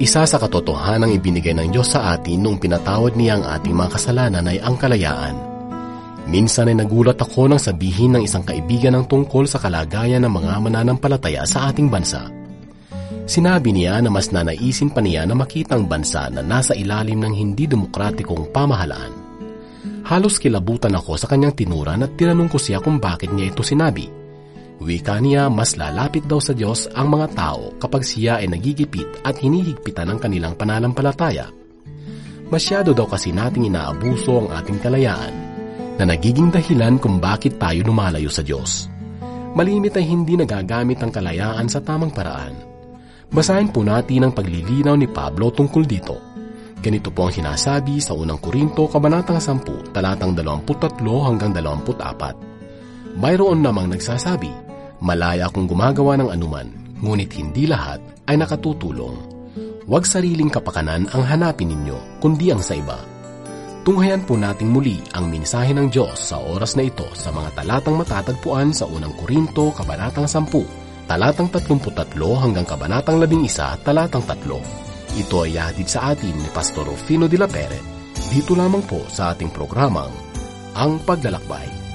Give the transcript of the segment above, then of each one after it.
Isa sa katotohanang ibinigay ng Diyos sa atin nung pinatawad niya ang ating mga kasalanan ay ang kalayaan. Minsan ay nagulat ako nang sabihin ng isang kaibigan ng tungkol sa kalagayan ng mga mananampalataya sa ating bansa. Sinabi niya na mas nanaisin pa niya na makita ang bansa na nasa ilalim ng hindi demokratikong pamahalaan. Halos kilabutan ako sa kanyang tinuran at tinanong ko siya kung bakit niya ito sinabi. Wika niya, mas lalapit daw sa Diyos ang mga tao kapag siya ay nagigipit at hinihigpitan ng kanilang pananampalataya. Masyado daw kasi nating inaabuso ang ating kalayaan na nagiging dahilan kung bakit tayo lumalayo sa Diyos. Malimit ay hindi nagagamit ang kalayaan sa tamang paraan. Basahin po natin ang paglilinaw ni Pablo tungkol dito. Ganito po ang sinasabi sa unang Korinto, Kabanatang 10, talatang 23 hanggang 24. Mayroon namang nagsasabi, malaya akong gumagawa ng anuman, ngunit hindi lahat ay nakatutulong. Huwag sariling kapakanan ang hanapin ninyo, kundi ang sa iba. Tunghayan po nating muli ang mensahe ng Diyos sa oras na ito sa mga talatang matatagpuan sa unang Korinto, Kabanatang 10, talatang 33 hanggang Kabanatang 11, talatang 3. Ito ay hatid sa atin ni Pastor Rufino de la Pere, dito lamang po sa ating programang Ang Paglalakbay.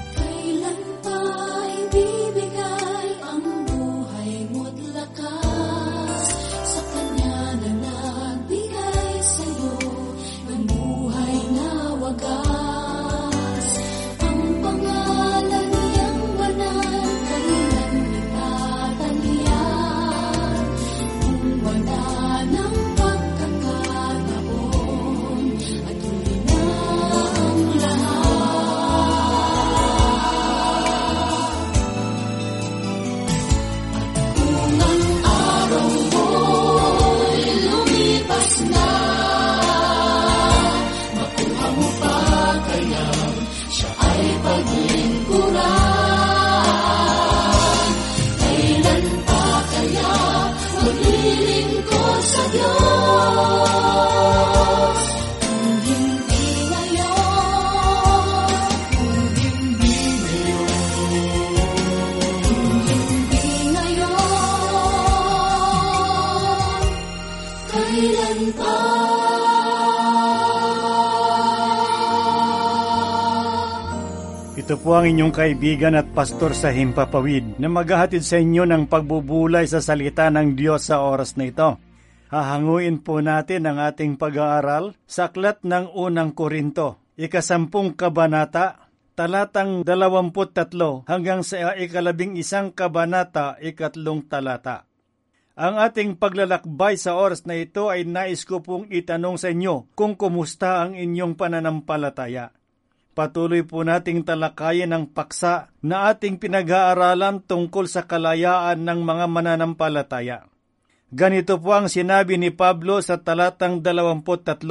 Ito po ang inyong kaibigan at pastor sa Himpapawid na maghahatid sa inyo ng pagbubulay sa salita ng Diyos sa oras na ito. Hahanguin po natin ang ating pag-aaral sa aklat ng unang Korinto, 10 kabanata, talatang 23 hanggang sa 11 kabanata, 3 talata. Ang ating paglalakbay sa oras na ito ay nais ko pong itanong sa inyo kung kumusta ang inyong pananampalataya. Patuloy po nating talakayin ang paksa na ating pinag-aaralan tungkol sa kalayaan ng mga mananampalataya. Ganito po ang sinabi ni Pablo sa talatang 23.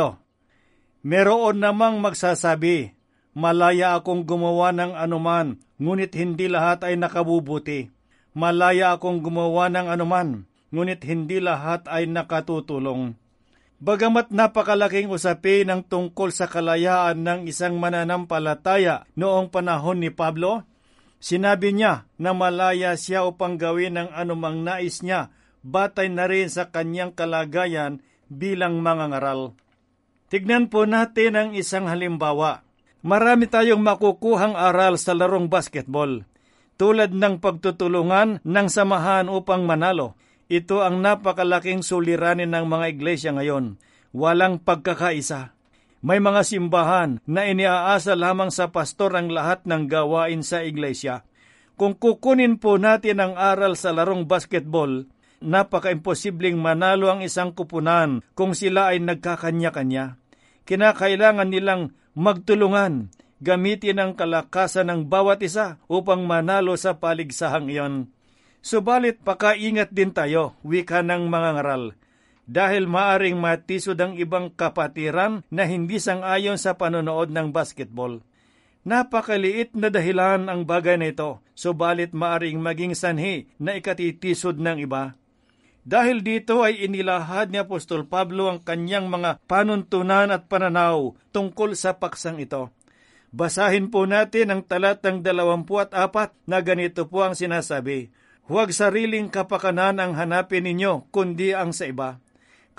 Meron namang magsasabi, malaya akong gumawa ng anuman, ngunit hindi lahat ay nakabubuti. Malaya akong gumawa ng anuman, ngunit hindi lahat ay nakatutulong. Bagamat napakalaking usapin ang tungkol sa kalayaan ng isang mananampalataya noong panahon ni Pablo, sinabi niya na malaya siya upang gawin ang anumang nais niya, batay na rin sa kanyang kalagayan bilang mangangaral. Tignan po natin ang isang halimbawa. Marami tayong makukuhang aral sa larong basketball, tulad ng pagtutulungan ng samahan upang manalo. Ito ang napakalaking suliranin ng mga iglesia ngayon. Walang pagkakaisa. May mga simbahan na iniaasa lamang sa pastor ang lahat ng gawain sa iglesia. Kung kukunin po natin ang aral sa larong basketball, napaka-imposibleng manalo ang isang kupunan kung sila ay nagkakanya-kanya. Kinakailangan nilang magtulungan, gamitin ang kalakasan ng bawat isa upang manalo sa paligsahang iyon. Subalit pakaingat din tayo, wika ng mga ngaral, dahil maaring matisod ang ibang kapatiran na hindi sang-ayon sa panonood ng basketball. Napakaliit na dahilan ang bagay na ito, subalit maaring maging sanhi na ikatitisod ng iba. Dahil dito ay inilahad ni Apostol Pablo ang kanyang mga panuntunan at pananaw tungkol sa paksang ito. Basahin po natin ang talatang 24 na ganito po ang sinasabi, huwag sariling kapakanan ang hanapin ninyo, kundi ang sa iba.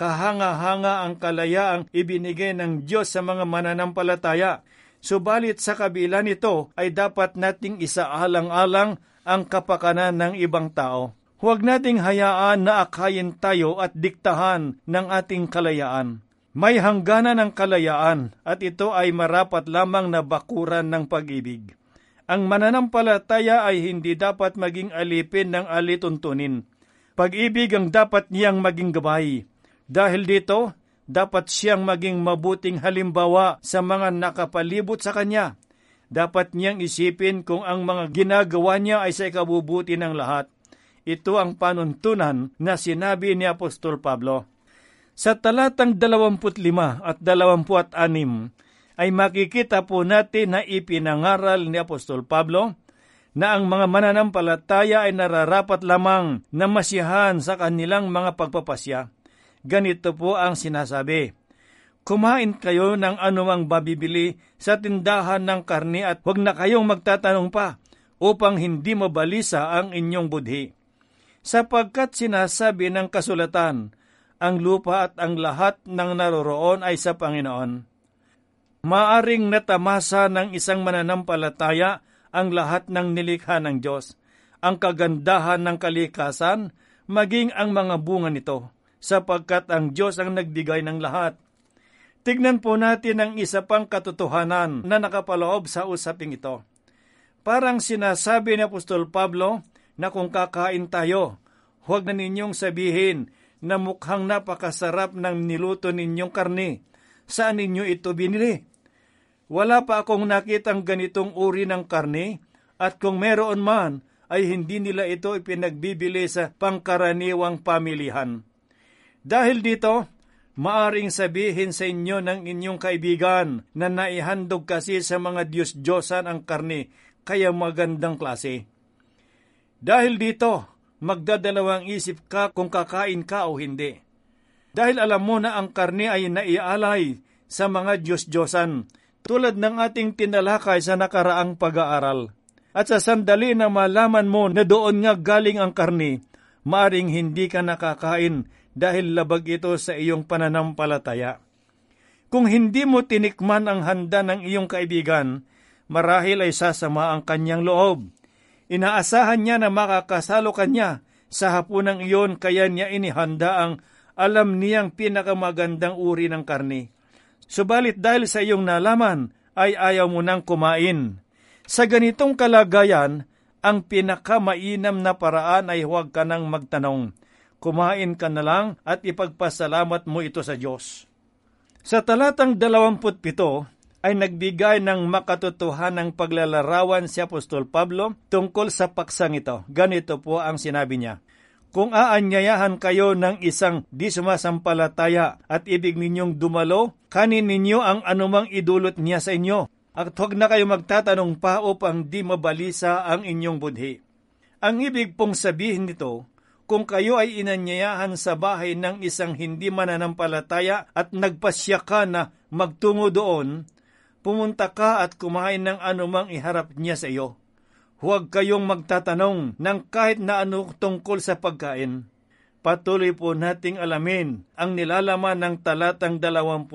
Kahanga-hanga ang kalayaang ibinigay ng Diyos sa mga mananampalataya. Subalit sa kabila nito ay dapat nating isaalang-alang ang kapakanan ng ibang tao. Huwag nating hayaan na akayin tayo at diktahan ng ating kalayaan. May hangganan ng kalayaan at ito ay marapat lamang na bakuran ng pag-ibig. Ang mananampalataya ay hindi dapat maging alipin ng alituntunin. Pag-ibig ang dapat niyang maging gabay. Dahil dito, dapat siyang maging mabuting halimbawa sa mga nakapalibot sa kanya. Dapat niyang isipin kung ang mga ginagawa niya ay sa ikabubuti ng lahat. Ito ang panuntunan na sinabi ni Apostol Pablo. Sa talatang 25 at 26 ay makikita po natin na ipinangaral ni Apostol Pablo na ang mga mananampalataya ay nararapat lamang na masiyahan sa kanilang mga pagpapasya. Ganito po ang sinasabi, kumain kayo ng anumang babibili sa tindahan ng karne at huwag na kayong magtatanong pa upang hindi mabalisa ang inyong budhi. Sapagkat sinasabi ng kasulatan, ang lupa at ang lahat ng naroroon ay sa Panginoon. Maaring natamasa ng isang mananampalataya ang lahat ng nilikha ng Diyos, ang kagandahan ng kalikasan, maging ang mga bunga nito, sapagkat ang Diyos ang nagbigay ng lahat. Tignan po natin ang isa pang katotohanan na nakapaloob sa usaping ito. Parang sinasabi ni Apostol Pablo na kung kakain tayo, huwag na ninyong sabihin na mukhang napakasarap ng niluto ninyong karne. Saan ninyo ito binili? Wala pa akong nakitang ganitong uri ng karne at kung meron man ay hindi nila ito ipinagbibili sa pangkaraniwang pamilihan. Dahil dito, maaring sabihin sa inyo ng inyong kaibigan na naihandog kasi sa mga Diyos-Diyosan ang karne, kaya magandang klase. Dahil dito, magdadalawang isip ka kung kakain ka o hindi. Dahil alam mo na ang karne ay naialay sa mga Diyos-Diyosan, tulad ng ating tinalakay sa nakaraang pag-aaral. At sa sandali na malaman mo na doon nga galing ang karne, maaring hindi ka nakakain dahil labag ito sa iyong pananampalataya. Kung hindi mo tinikman ang handa ng iyong kaibigan, marahil ay sasama ang kanyang loob. Inaasahan niya na makakasalo kanya sa hapunang iyon, kaya niya inihanda ang alam niyang pinakamagandang uri ng karne. Subalit dahil sa iyong nalaman, ay ayaw mo nang kumain. Sa ganitong kalagayan, ang pinakamainam na paraan ay huwag ka nang magtanong. Kumain ka na lang at ipagpasalamat mo ito sa Diyos. Sa talatang 27 ay nagbigay ng makatotohanang paglalarawan si Apostol Pablo tungkol sa paksang ito. Ganito po ang sinabi niya, kung aanyayahan kayo ng isang di sumasampalataya at ibig ninyong dumalo, kanin ninyo ang anumang idulot niya sa inyo. At huwag na kayo magtatanong pa upang di mabalisa ang inyong budhi. Ang ibig pong sabihin nito, kung kayo ay inanyayahan sa bahay ng isang hindi mananampalataya at nagpasya ka na magtungo doon, pumunta ka at kumain ng anumang iharap niya sa iyo. Huwag kayong magtatanong ng kahit na ano tungkol sa pagkain. Patuloy po nating alamin ang nilalaman ng talatang 28.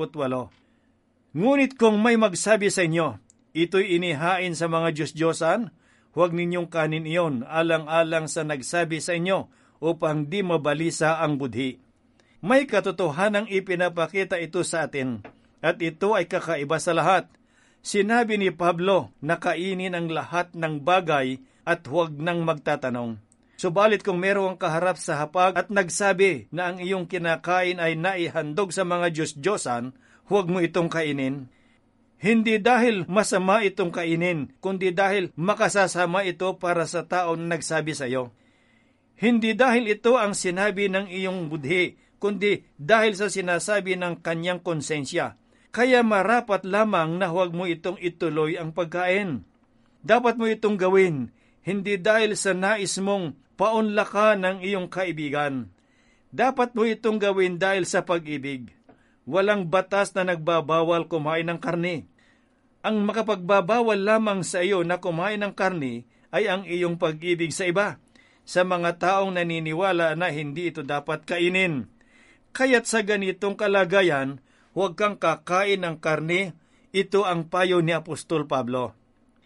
Ngunit kung may magsabi sa inyo, ito'y inihain sa mga Diyos-Diyosan, huwag ninyong kanin iyon alang-alang sa nagsabi sa inyo upang di mabalisa ang budhi. May katotohanang ipinapakita ito sa atin, at ito ay kakaiba sa lahat. Sinabi ni Pablo na kainin ang lahat ng bagay at huwag nang magtatanong. Subalit kung merong kaharap sa hapag at nagsabi na ang iyong kinakain ay naihandog sa mga Diyos-Diyosan, huwag mo itong kainin. Hindi dahil masama itong kainin, kundi dahil makasasama ito para sa tao na nagsabi sa iyo. Hindi dahil ito ang sinabi ng iyong budhi, kundi dahil sa sinasabi ng kanyang konsensya. Kaya marapat lamang na huwag mo itong ituloy ang pagkain. Dapat mo itong gawin, hindi dahil sa nais mong paunlakan ng iyong kaibigan. Dapat mo itong gawin dahil sa pag-ibig. Walang batas na nagbabawal kumain ng karne. Ang makapagbabawal lamang sa iyo na kumain ng karne ay ang iyong pag-ibig sa iba, sa mga taong naniniwala na hindi ito dapat kainin. Kaya't sa ganitong kalagayan, huwag kang kakain ng karne. Ito ang payo ni Apostol Pablo.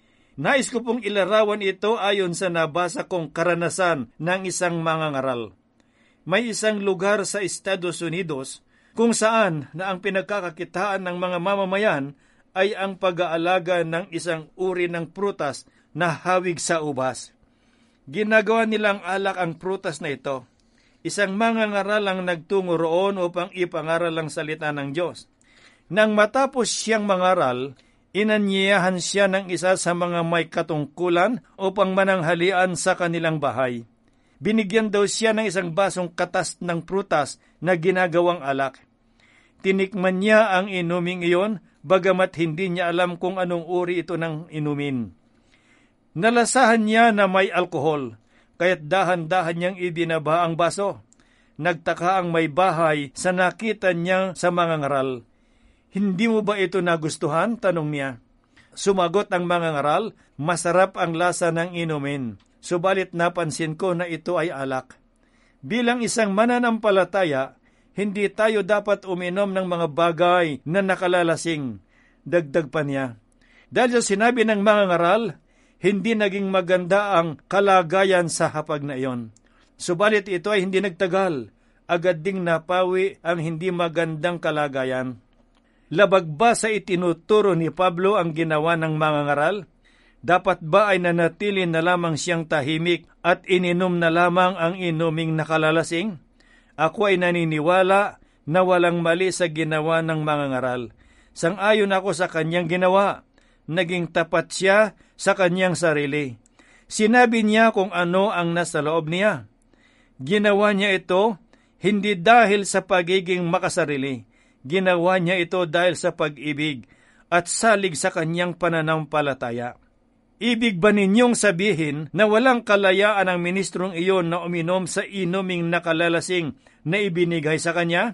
Nais ko pong ilarawan ito ayon sa nabasa kong karanasan ng isang mangangaral. May isang lugar sa Estados Unidos kung saan na ang pinagkakakitaan ng mga mamamayan ay ang pag-aalaga ng isang uri ng prutas na hawig sa ubas. Ginagawa nilang alak ang prutas na ito. Isang mangangaral ang nagtungo roon upang ipangaral ang salita ng Diyos. Nang matapos siyang mangaral, inanyayahan siya ng isa sa mga may katungkulan upang mananghalian sa kanilang bahay. Binigyan daw siya ng isang basong katas ng prutas na ginagawang alak. Tinikman niya ang inuming iyon, bagamat hindi niya alam kung anong uri ito ng inumin. Nalasahan niya na may alkohol, kaya't dahan-dahan niyang ibinaba ang baso. Nagtaka ang may bahay sa nakita niya sa mangangaral. Hindi mo ba ito nagustuhan? Tanong niya. Sumagot ang mangangaral, masarap ang lasa ng inumin. Subalit napansin ko na ito ay alak. Bilang isang mananampalataya, hindi tayo dapat uminom ng mga bagay na nakalalasing. Dagdag pa niya. Dahil sa sinabi ng mangangaral, hindi naging maganda ang kalagayan sa hapag na iyon. Subalit ito ay hindi nagtagal. Agad ding napawi ang hindi magandang kalagayan. Labag ba sa itinuturo ni Pablo ang ginawa ng mangangaral? Dapat ba ay nanatili na lamang siyang tahimik at ininom na lamang ang inuming nakalalasing? Ako ay naniniwala na walang mali sa ginawa ng mangangaral. Sang-ayon ako sa kanyang ginawa. Naging tapat siya sa kanyang sarili. Sinabi niya kung ano ang nasa loob niya. Ginawa niya ito hindi dahil sa pagiging makasarili. Ginawa niya ito dahil sa pag-ibig at salig sa kanyang pananampalataya. Ibig ba ninyong sabihin na walang kalayaan ang ministrong iyon na uminom sa inuming nakalalasing na ibinigay sa kanya?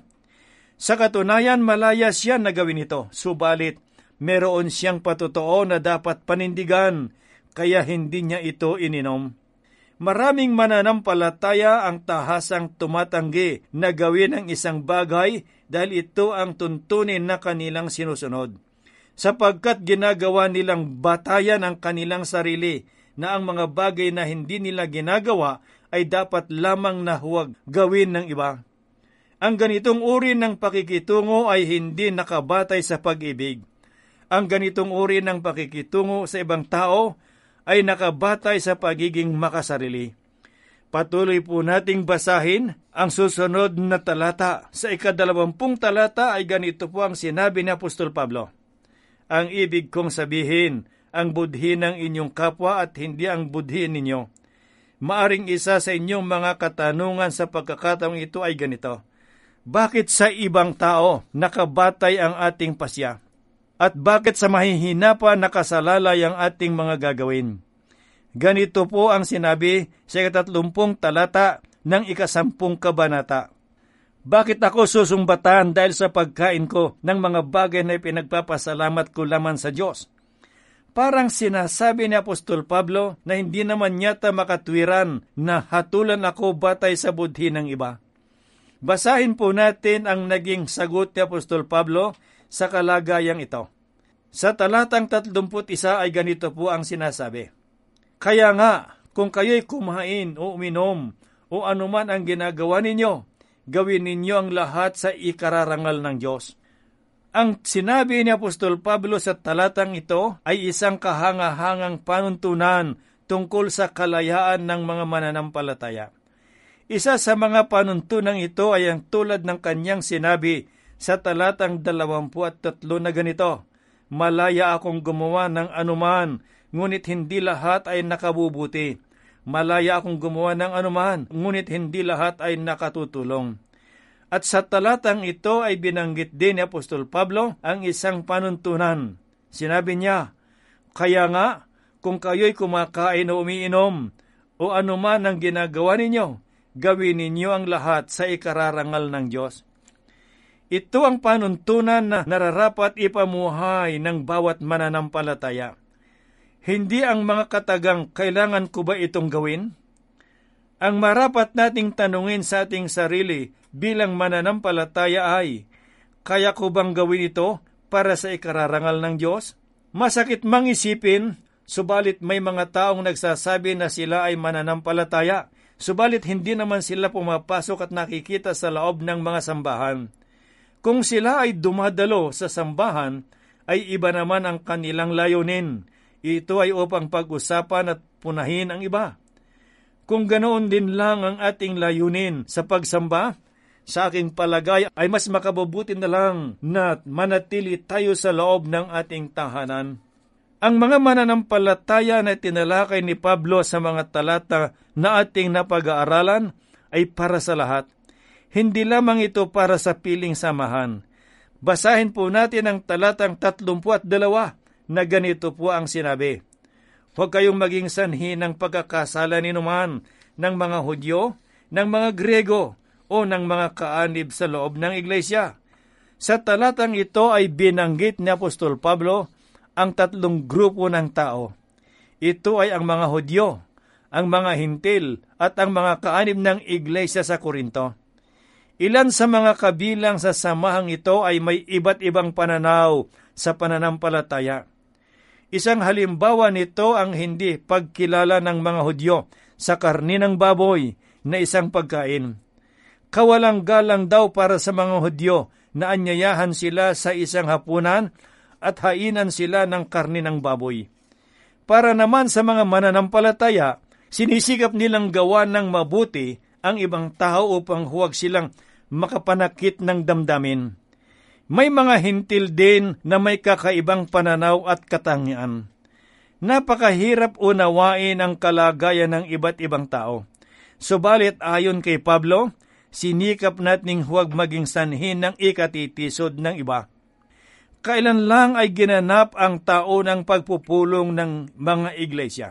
Sa katunayan, malaya siya na gawin ito, subalit meron siyang patotoo na dapat panindigan, kaya hindi niya ito ininom. Maraming mananampalataya ang tahasang tumatanggi na gawin ang isang bagay dahil ito ang tuntunin na kanilang sinusunod. Sapagkat ginagawa nilang batayan ang kanilang sarili na ang mga bagay na hindi nila ginagawa ay dapat lamang na huwag gawin ng iba. Ang ganitong uri ng pakikitungo ay hindi nakabatay sa pag-ibig. Ang ganitong uri ng pakikitungo sa ibang tao ay nakabatay sa pagiging makasarili. Patuloy po nating basahin ang susunod na talata. Sa 20 talata ay ganito po ang sinabi ni Apostol Pablo. Ang ibig kong sabihin, ang budhi ng inyong kapwa at hindi ang budhi ninyo. Maaring isa sa inyong mga katanungan sa pagkakataong ito ay ganito. Bakit sa ibang tao nakabatay ang ating pasya? At bakit sa mahihina pa nakasalalay ang ating mga gagawin? Ganito po ang sinabi sa 30 talata ng 10 kabanata. Bakit ako susumbatan dahil sa pagkain ko ng mga bagay na pinagpapasalamat ko lamang sa Diyos? Parang sinasabi ni Apostol Pablo na hindi naman yata makatwiran na hatulan ako batay sa budhi ng iba. Basahin po natin ang naging sagot ni Apostol Pablo sa kalagayang ito. Sa talatang 31 ay ganito po ang sinasabi. Kaya nga, kung kayo'y kumain o uminom o anuman ang ginagawa ninyo, gawin ninyo ang lahat sa ikararangal ng Diyos. Ang sinabi ni Apostol Pablo sa talatang ito ay isang kahangahangang panuntunan tungkol sa kalayaan ng mga mananampalataya. Isa sa mga panuntunan ito ay ang tulad ng kanyang sinabi sa talatang 23 na ganito, Malaya akong gumawa ng anuman, ngunit hindi lahat ay nakabubuti. Malaya akong gumawa ng anuman, ngunit hindi lahat ay nakatutulong. At sa talatang ito ay binanggit din ni Apostol Pablo ang isang panuntunan. Sinabi niya, Kaya nga, kung kayo'y kumakain o umiinom, o anuman ang ginagawa ninyo, gawin ninyo ang lahat sa ikararangal ng Diyos. Ito ang panuntunan na nararapat ipamuhay ng bawat mananampalataya. Hindi ang mga katagang kailangan ko ba itong gawin? Ang marapat nating tanungin sa ating sarili bilang mananampalataya ay, kaya ko bang gawin ito para sa ikararangal ng Diyos? Masakit mang isipin, subalit may mga taong nagsasabi na sila ay mananampalataya, subalit hindi naman sila pumapasok at nakikita sa loob ng mga sambahan. Kung sila ay dumadalo sa sambahan, ay iba naman ang kanilang layunin. Ito ay upang pag-usapan at punahin ang iba. Kung ganoon din lang ang ating layunin sa pagsamba, sa aking palagay ay mas makabubuti na lang na manatili tayo sa loob ng ating tahanan. Ang mga mananampalataya na tinalakay ni Pablo sa mga talata na ating napag-aaralan ay para sa lahat. Hindi lamang ito para sa piling samahan. Basahin po natin ang talatang 32 na ganito po ang sinabi. Huwag kayong maging sanhi ng pagkakasala ni numan ng mga Hudyo, ng mga Grego, o ng mga kaanib sa loob ng iglesia. Sa talatang ito ay binanggit ni Apostol Pablo ang 3 grupo ng tao. Ito ay ang mga Hudyo, ang mga Hintil, at ang mga kaanib ng iglesia sa Korinto. Ilan sa mga kabilang sa samahang ito ay may iba't ibang pananaw sa pananampalataya. Isang halimbawa nito ang hindi pagkilala ng mga Hudyo sa karni ng baboy na isang pagkain. Kawalang-galang daw para sa mga Hudyo na anyayahan sila sa isang hapunan at hainan sila ng karni ng baboy. Para naman sa mga mananampalataya, sinisikap nilang gawa ng mabuti ang ibang tao upang huwag silang makapanakit ng damdamin. May mga Hintil din na may kakaibang pananaw at katangian. Napakahirap unawain ang kalagayan ng iba't ibang tao. Subalit ayon kay Pablo, sinikap nating huwag maging sanhi ng ikatitisod ng iba. Kailan lang ay ginanap ang taon ng pagpupulong ng mga iglesia?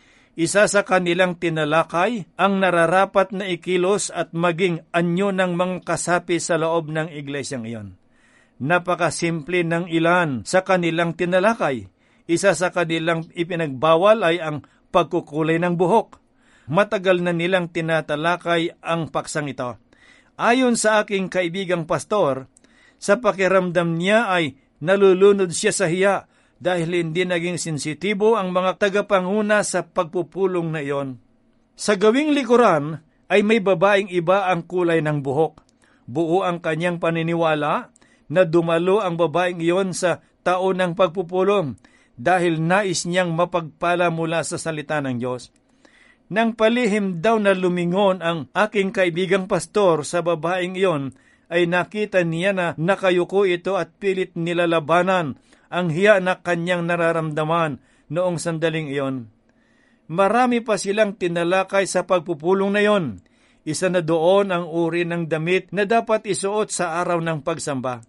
Isa sa kanilang tinalakay ang nararapat na ikilos at maging anyo ng mga kasapi sa loob ng iglesyang iyon. Napakasimple ng ilan sa kanilang tinalakay. Isa sa kanilang ipinagbawal ay ang pagkukulay ng buhok. Matagal na nilang tinatalakay ang paksang ito. Ayon sa aking kaibigang pastor, sa pakiramdam niya ay nalulunod siya sa hiya dahil hindi naging sensitibo ang mga tagapanguna sa pagpupulong na iyon. Sa gawing likuran ay may babaeng iba ang kulay ng buhok. Buo ang kanyang paniniwala na dumalo ang babaeng iyon sa taon ng pagpupulong dahil nais niyang mapagpala mula sa salita ng Diyos. Nang palihim daw na lumingon ang aking kaibigang pastor sa babaeng iyon, ay nakita niya na nakayuko ito at pilit nilalabanan ang hiya na kanyang nararamdaman noong sandaling iyon. Marami pa silang tinalakay sa pagpupulong na iyon. Isa na doon ang uri ng damit na dapat isuot sa araw ng pagsamba.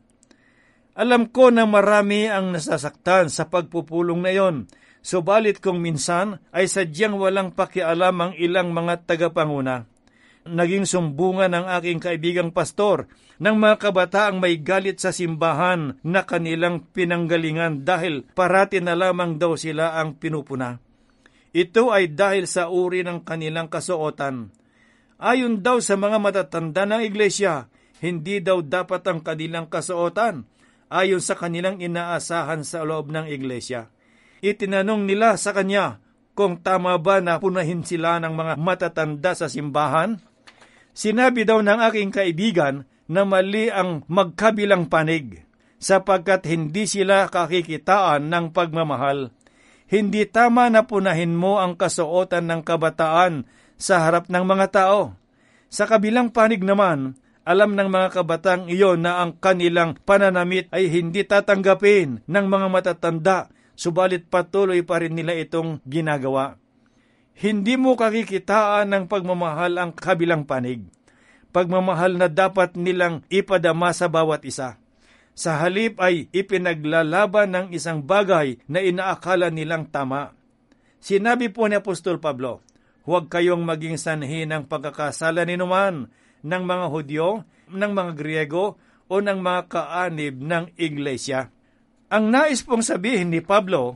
Alam ko na marami ang nasasaktan sa pagpupulong na iyon, subalit kung minsan ay sadyang walang pakialam ang ilang mga tagapanguna. Naging sumbungan ng aking kaibigang pastor ng mga kabataang may galit sa simbahan na kanilang pinanggalingan dahil parati na lamang daw sila ang pinupuna. Ito ay dahil sa uri ng kanilang kasuotan. Ayon daw sa mga matatanda ng iglesia, hindi daw dapat ang kanilang kasuotan ayon sa kanilang inaasahan sa loob ng iglesia. Itinanong nila sa kanya kung tama ba na punahin sila ng mga matatanda sa simbahan. Sinabi daw ng aking kaibigan na mali ang magkabilang panig sapagkat hindi sila kakikitaan ng pagmamahal. Hindi tama na punahin mo ang kasuotan ng kabataan sa harap ng mga tao. Sa kabilang panig naman, alam ng mga kabatang iyon na ang kanilang pananamit ay hindi tatanggapin ng mga matatanda, subalit patuloy pa rin nila itong ginagawa. Hindi mo kakikitaan ng pagmamahal ang kabilang panig. Pagmamahal na dapat nilang ipadama sa bawat isa. Sa halip ay ipinaglalaban ng isang bagay na inaakala nilang tama. Sinabi po ni Apostol Pablo, huwag kayong maging sanhi ng pagkakasala ni numan ng mga Hudyo, ng mga Griego, o ng mga kaanib ng iglesia. Ang nais pong sabihin ni Pablo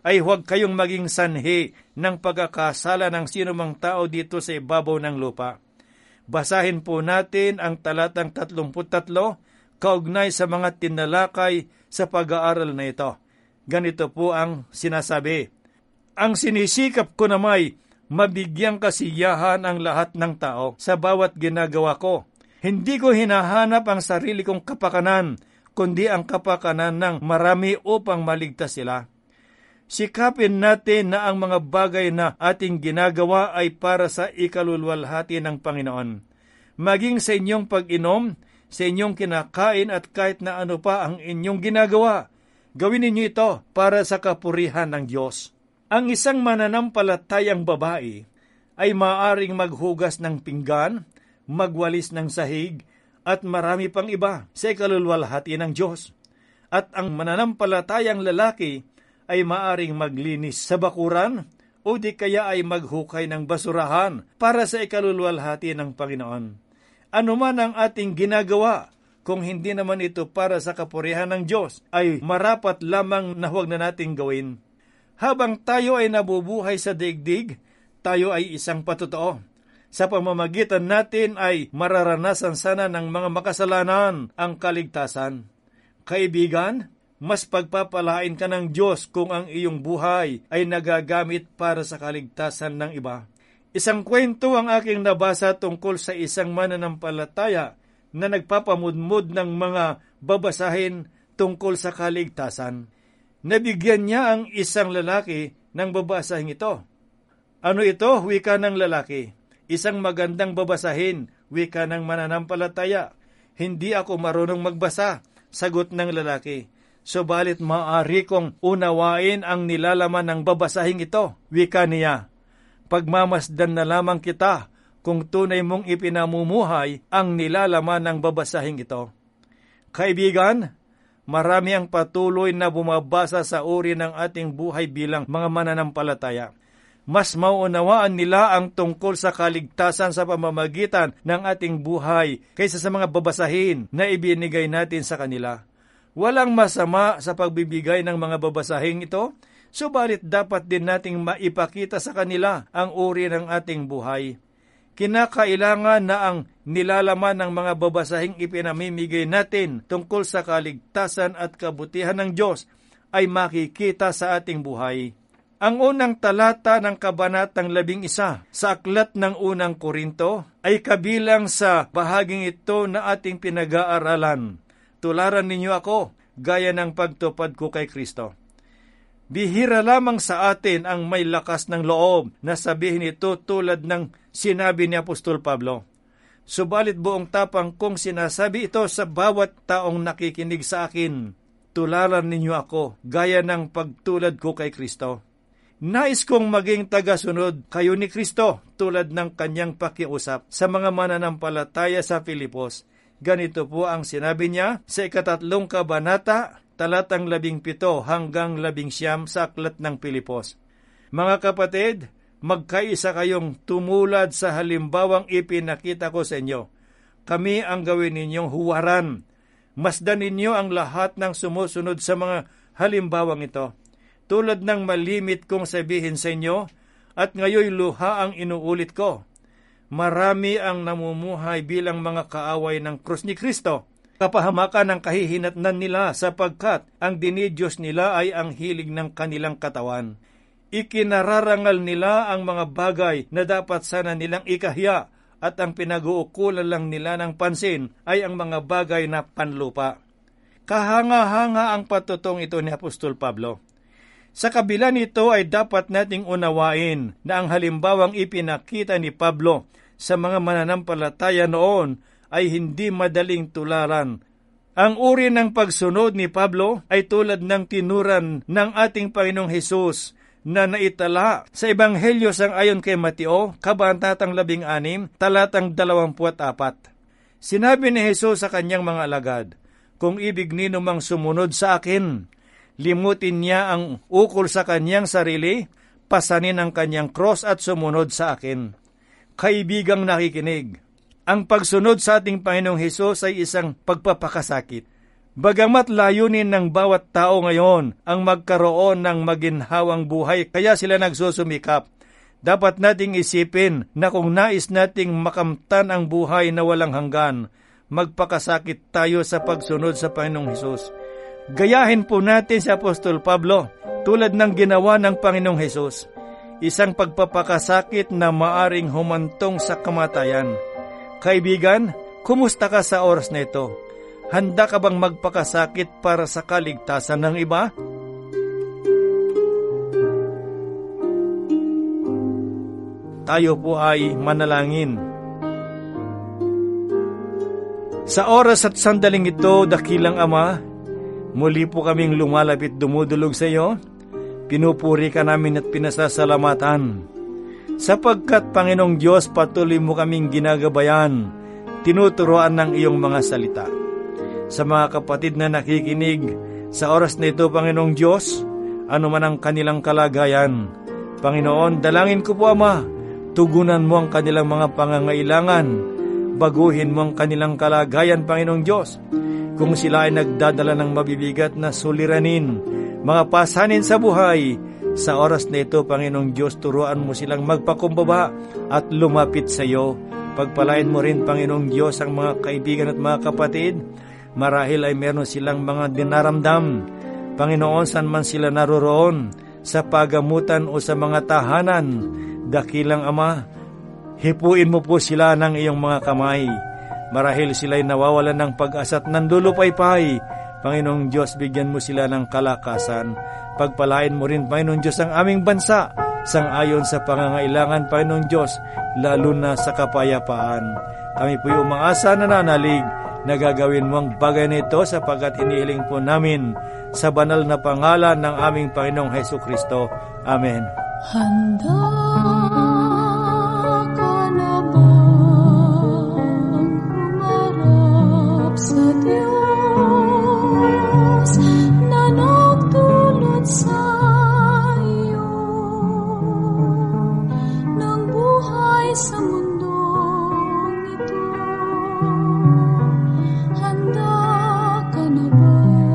ay huwag kayong maging sanhi ng pagkakasala ng sinumang tao dito sa ibabaw ng lupa. Basahin po natin ang talatang 33, kaugnay sa mga tinalakay sa pag-aaral na ito. Ganito po ang sinasabi, "Ang sinisikap ko na may mabigyang kasiyahan ang lahat ng tao sa bawat ginagawa ko. Hindi ko hinahanap ang sarili kong kapakanan, kundi ang kapakanan ng marami upang maligtas sila." Sikapin natin na ang mga bagay na ating ginagawa ay para sa ikaluluwalhati ng Panginoon. Maging sa inyong pag-inom, sa inyong kinakain at kahit na ano pa ang inyong ginagawa, gawin ninyo ito para sa kapurihan ng Diyos. Ang isang mananampalatayang babae ay maaaring maghugas ng pinggan, magwalis ng sahig, at marami pang iba sa ikaluluwalhati ng Diyos. At ang mananampalatayang lalaki ay maaring maglinis sa bakuran o di kaya ay maghukay ng basurahan para sa ikaluluwalhati ng Panginoon. Ano man ang ating ginagawa, kung hindi naman ito para sa kapurihan ng Diyos, ay marapat lamang na huwag na nating gawin. Habang tayo ay nabubuhay sa daigdig, tayo ay isang patotoo. Sa pamamagitan natin ay mararanasan sana ng mga makasalanan ang kaligtasan. Kaibigan, mas pagpapalain ka ng Diyos kung ang iyong buhay ay nagagamit para sa kaligtasan ng iba. Isang kwento ang aking nabasa tungkol sa isang mananampalataya na nagpapamudmud ng mga babasahin tungkol sa kaligtasan. Nabigyan niya ang isang lalaki ng babasahin ito. Ano ito? Wika ng lalaki. Isang magandang babasahin, wika ng mananampalataya. Hindi ako marunong magbasa, sagot ng lalaki. Subalit maaari kong unawain ang nilalaman ng babasahing ito, wika niya. Pagmamasdan na lamang kita kung tunay mong ipinamumuhay ang nilalaman ng babasahing ito. Kaibigan, marami ang patuloy na bumabasa sa uri ng ating buhay bilang mga mananampalataya. Mas mauunawaan nila ang tungkol sa kaligtasan sa pamamagitan ng ating buhay kaysa sa mga babasahin na ibinigay natin sa kanila. Walang masama sa pagbibigay ng mga babasahing ito, subalit dapat din nating maipakita sa kanila ang uri ng ating buhay. Kinakailangan na ang nilalaman ng mga babasahing ipinamimigay natin tungkol sa kaligtasan at kabutihan ng Diyos ay makikita sa ating buhay. Ang unang talata ng Kabanatang 11 sa Aklat ng Unang Korinto ay kabilang sa bahaging ito na ating pinag-aaralan. Tularan ninyo ako, gaya ng pagtupad ko kay Kristo. Bihira lamang sa atin ang may lakas ng loob na sabihin ito tulad ng sinabi ni Apostol Pablo. Subalit buong tapang kong sinasabi ito sa bawat taong nakikinig sa akin. Tularan ninyo ako, gaya ng pagtulad ko kay Kristo. Nais kong maging tagasunod kayo ni Kristo tulad ng kanyang pakiusap sa mga mananampalataya sa Filipos. Ganito po ang sinabi niya sa 3 kabanata, talatang 17 hanggang 19 sa Aklat ng Filipos. Mga kapatid, magkaisa kayong tumulad sa halimbawang ipinakita ko sa inyo. Kami ang gawin ninyong huwaran. Masdan ninyo ang lahat ng sumusunod sa mga halimbawang ito. Tulad ng malimit kong sabihin sa inyo, at ngayon luha ang inuulit ko. Marami ang namumuhay bilang mga kaaway ng krus ni Kristo. Kapahamakan ang kahihinatnan nila sapagkat ang dinidiyos nila ay ang hilig ng kanilang katawan. Ikinararangal nila ang mga bagay na dapat sana nilang ikahiya at ang pinag-uukulan lang nila ng pansin ay ang mga bagay na panlupa. Kahanga-hanga ang patutong ito ni Apostol Pablo. Sa kabila nito ay dapat nating unawain na ang halimbawang ipinakita ni Pablo sa mga mananampalataya noon ay hindi madaling tularan. Ang uri ng pagsunod ni Pablo ay tulad ng tinuran ng ating Panginoong Hesus na naitala sa Ebanghelyo sang-ayon kay Mateo, kabanatang 16, talatang 24. Sinabi ni Hesus sa kanyang mga alagad, "Kung ibig nino mang sumunod sa akin, limutin niya ang ukol sa kanyang sarili, pasanin ang kanyang cross at sumunod sa akin." Kaibigang nakikinig, ang pagsunod sa ating Panginoong Hesus ay isang pagpapakasakit. Bagamat layunin ng bawat tao ngayon ang magkaroon ng maginhawang buhay, kaya sila nagsusumikap. Dapat nating isipin na kung nais nating makamtan ang buhay na walang hanggan, magpakasakit tayo sa pagsunod sa Panginoong Hesus. Gayahin po natin si Apostol Pablo tulad ng ginawa ng Panginoong Hesus. Isang pagpapakasakit na maaring humantong sa kamatayan. Kaibigan, kumusta ka sa oras na ito? Handa ka bang magpakasakit para sa kaligtasan ng iba? Tayo po ay manalangin. Sa oras at sandaling ito, dakilang Ama, muli po kaming lumalapit dumudulog sa iyo. Pinupuri ka namin at pinasasalamatan. Sapagkat Panginoong Diyos, patuloy mo kaming ginagabayan, tinuturoan ng iyong mga salita. Sa mga kapatid na nakikinig, sa oras na ito, Panginoong Diyos, ano man ang kanilang kalagayan, Panginoon, dalangin ko po, Ama, tugunan mo ang kanilang mga pangangailangan, baguhin mo ang kanilang kalagayan, Panginoong Diyos. Kung sila ay nagdadala ng mabibigat na suliranin, mga pasanin sa buhay, sa oras na ito, Panginoong Diyos, turuan mo silang magpakumbaba at lumapit sa iyo. Pagpalain mo rin, Panginoong Diyos, ang mga kaibigan at mga kapatid. Marahil ay meron silang mga dinaramdam. Panginoon, saan man sila naroroon, sa pagamutan o sa mga tahanan, dakilang Ama, hipuin mo po sila ng iyong mga kamay. Marahil sila'y nawawalan ng pag-asa at nandulupaypay. Panginoong Diyos, bigyan mo sila ng kalakasan. Pagpalain mo rin, Panginoong Diyos, ang aming bansa, sang-ayon sa pangangailangan, Panginoong Diyos, lalo na sa kapayapaan. Kami po'y umaasa na nanalig, nagagawin mo ang bagay na ito sapagkat inihiling po namin sa banal na pangalan ng aming Panginoong Hesukristo. Amen. Handa ka na bang humarap sa Diyos na nagdulot sa iyo ng buhay sa mundong ito? Handa ka na ba?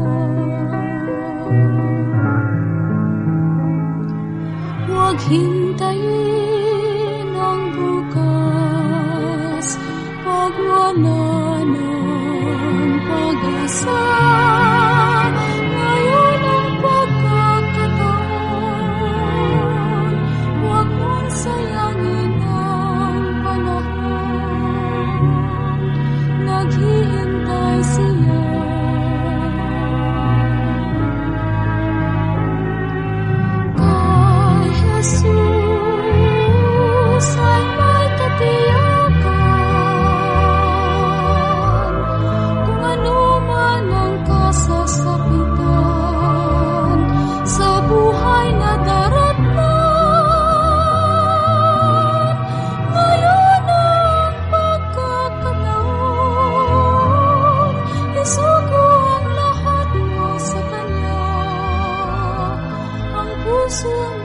Huwag hintayin ang bukas, pag wala ng pag-asa. Ngayon ang pagkakataon, huwag mong sayangin ang panahon. Naghihintay siya. Jesus ay may katiyakan, kung ano man ang kasasakitan sa buhay na daratnan. Ngayon ang pagkakataon, isuko ang lahat mo sa Kanya, ang puso